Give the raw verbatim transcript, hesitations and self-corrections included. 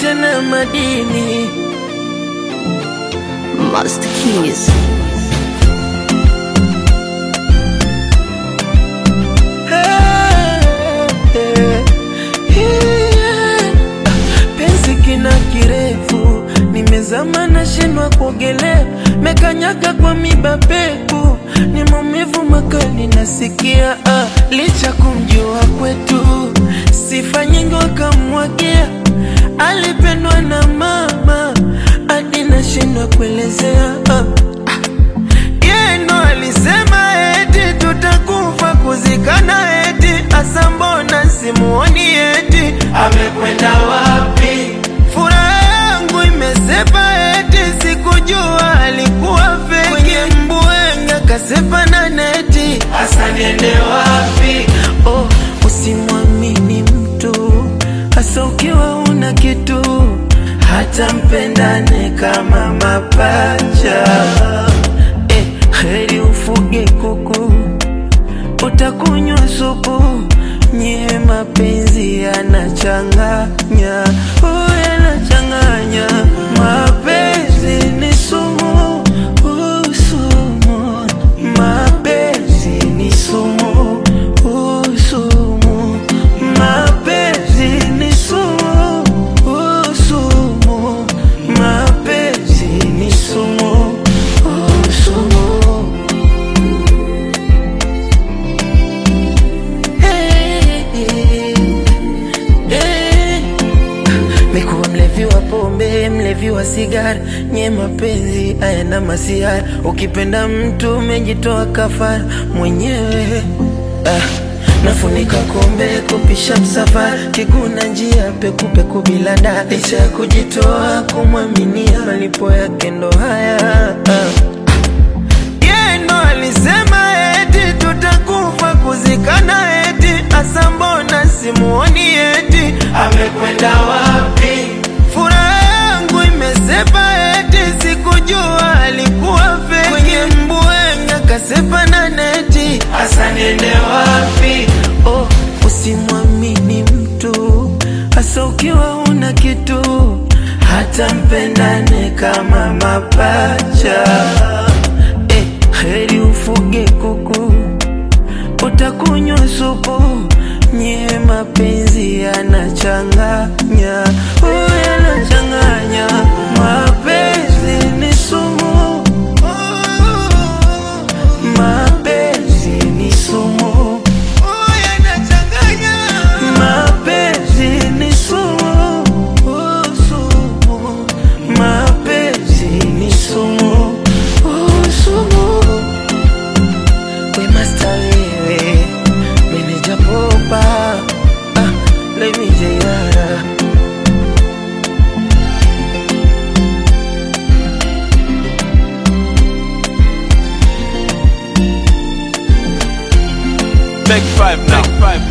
tena madini. Master Keys. Penzi kina kirefu, nimezama na shindwa kuogelea, mekanyaga kwa miba pepu, ni maumivu makali nasikia. ah, Licha kumjua kwetu, sifa nyingi wakamwagia, alipendwa na mama hadi nashindwa kuelezea. ah. Yeno alisema eti tutakufa kuzikana, eti asa mbona simuoni, eti amekwenda wapi? Furaha yangu imesepa, eti sikujua alikuwa feki. Kwenye mbwenga kasepa na neti, asa niende wapi? Oh, usimwamini mtu hasa ukiwa una kitu, hata mpendane kama mapacha. Eh, heri ufuge kuku, utakunywa supu. Nye mapenzi yanachanganya, oh yanachanganya. Mapenzi ni sumu, uh, sumu. Mapenzi ni sumu, uh, sumu. Mapenzi ni sumu, uh, sumu. Mapenzi ni sumu, uh, sumu. Mekuwa mlevi wa pombe, mlevi wa sigara, nye mapenzi haya na masiara. Ukipenda mtu umejitoa kafara mwenyewe. ah. Nafunika kombe kupisha msafara, kiguna njia peku peku bila da. Licha ya kujitoa kumwaminia, malipo yake ndo haya. ah. Yeno alisema eti tutakufa kuzikana, eti asa mbona simuoni, eti amekwenda wapi? Furaha yangu imesepa, eti sikujua alikuwa feki. Kwenye mbwenga kasepa na neti, asa niende wapi? Oh, usimwamini mtu hasa ukiwa una kitu, hata mpendane kama mapacha. Eh, heri ufuge kuku, utakunywa supu. Nye mapenzi yanachanganya, oh yanachanganya. Mapenzi ni sumu, mapenzi ni sumu, oh yanachanganya. Mapenzi ni sumu, oh sumu. Mapenzi ni sumu, oh sumu. We must have Meneja Popa, ah, let me jayara. Take five now. Take five.